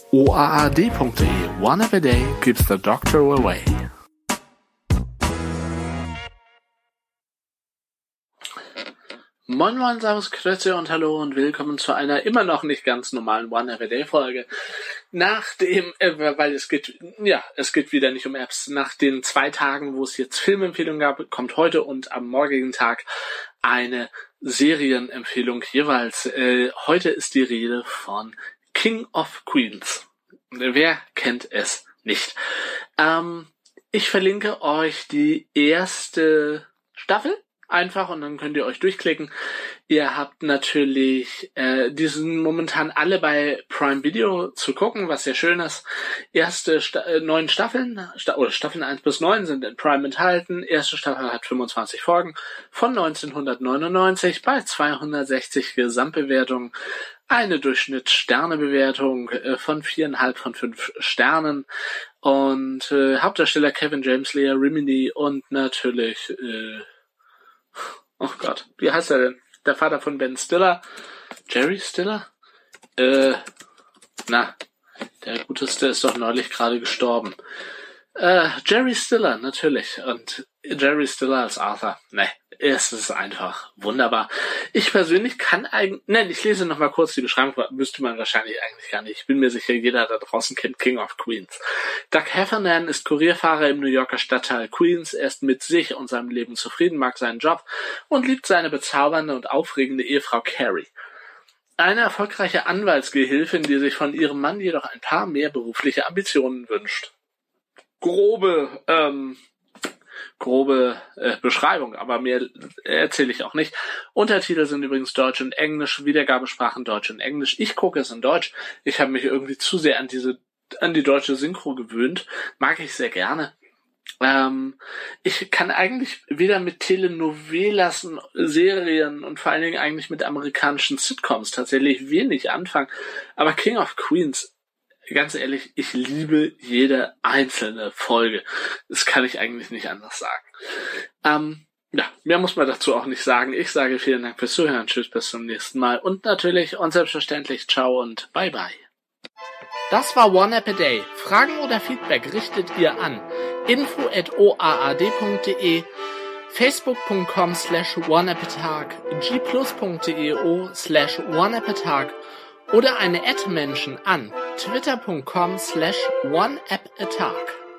oaad.de. One every day keeps the doctor away. Moin Moin, Servus, Grüße und Hallo und willkommen zu einer immer noch nicht ganz normalen One Every Day Folge. Nachdem, weil es geht wieder nicht um Apps. Nach den 2 Tagen, wo es jetzt Filmempfehlungen gab, kommt heute und am morgigen Tag eine Serienempfehlung jeweils. Heute ist die Rede von King of Queens. Wer kennt es nicht? Ich verlinke euch die erste Staffel. Einfach und dann könnt ihr euch durchklicken. Ihr habt natürlich diesen momentan alle bei Prime Video zu gucken, was sehr schön ist. Erste 9 Staffeln, Staffeln 1 bis 9 sind in Prime enthalten. Erste Staffel hat 25 Folgen von 1999 bei 260 Gesamtbewertungen. Eine Durchschnittssternebewertung von 4,5 von 5 Sternen. Und Hauptdarsteller Kevin James, Leah Remini und natürlich oh Gott, wie heißt er denn? Der Vater von Ben Stiller? Jerry Stiller? Der Guteste ist doch neulich gerade gestorben. Jerry Stiller, natürlich. Und Jerry Stiller als Arthur. Es ist einfach wunderbar. Ich persönlich ich lese noch mal kurz die Beschreibung, müsste man wahrscheinlich eigentlich gar nicht. Ich bin mir sicher, jeder da draußen kennt King of Queens. Doug Heffernan ist Kurierfahrer im New Yorker Stadtteil Queens. Er ist mit sich und seinem Leben zufrieden, mag seinen Job und liebt seine bezaubernde und aufregende Ehefrau Carrie. Eine erfolgreiche Anwaltsgehilfin, die sich von ihrem Mann jedoch ein paar mehr berufliche Ambitionen wünscht. Grobe Beschreibung, aber mehr erzähle ich auch nicht. Untertitel sind übrigens Deutsch und Englisch, Wiedergabesprachen Deutsch und Englisch. Ich gucke es in Deutsch. Ich habe mich irgendwie zu sehr an die deutsche Synchro gewöhnt. Mag ich sehr gerne. Ich kann eigentlich weder mit Telenovelas, Serien und vor allen Dingen eigentlich mit amerikanischen Sitcoms tatsächlich wenig anfangen. Aber King of Queens, ganz ehrlich, ich liebe jede einzelne Folge. Das kann ich eigentlich nicht anders sagen. Mehr muss man dazu auch nicht sagen. Ich sage vielen Dank fürs Zuhören. Tschüss, bis zum nächsten Mal. Und natürlich und selbstverständlich ciao und bye bye. Das war One App a Day. Fragen oder Feedback richtet ihr an info@oaad.de, facebook.com/oneappatag, gplus.io/oneappatag oder eine @Menschen an twitter.com/oneappatag.